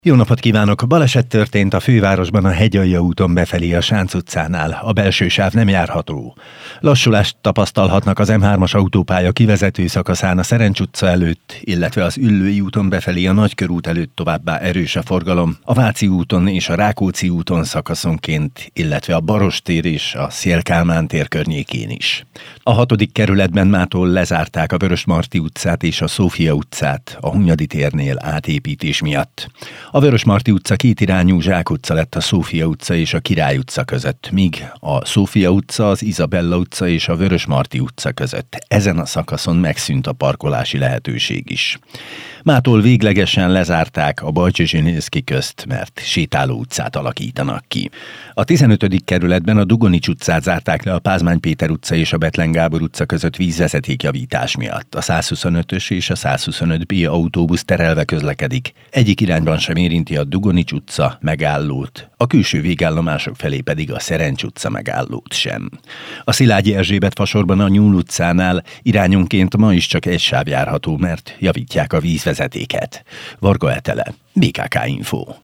Jó napot kívánok! Baleset történt a fővárosban a Hegyalja úton befelé a Sánc utcánál. A belső sáv nem járható. Lassulást tapasztalhatnak az M3-as autópálya kivezető szakaszán a Szerencs utca előtt, illetve az Üllői úton befelé a Nagykörút előtt, továbbá erős a forgalom, a Váci úton és a Rákóczi úton szakaszonként, illetve a Barostér és a Széll-Kálmán tér környékén is. A 6. kerületben mától lezárták a Vörösmarty utcát és a Szófia utcát a Hunyadi térnél átépítés miatt. A Vörösmarty utca kétirányú zsákutca lett a Szófia utca és a Király utca között, míg a Szófia utca az Izabella utca és a Vörösmarty utca között. Ezen a szakaszon megszűnt a parkolási lehetőség is. Mától véglegesen lezárták a Bajcsy-Zsilinszky közt, mert sétáló utcát alakítanak ki. A 15. kerületben a Dugonics utcát zárták le a Pázmány Péter utca és a Bethlen Gábor utca között vízvezetékjavítás miatt. A 125-ös és a 125B autóbusz terelve közlekedik. Egyik irányban sem érinti a Dugonics utca megállót, a külső végállomások felé pedig a Szerencs utca megállót sem. A Szilágyi Erzsébet fasorban a Nyúl utcánál irányonként ma is csak egy sáv járható, mert javítják a vízvezetéket. Varga Etele, BKK Info.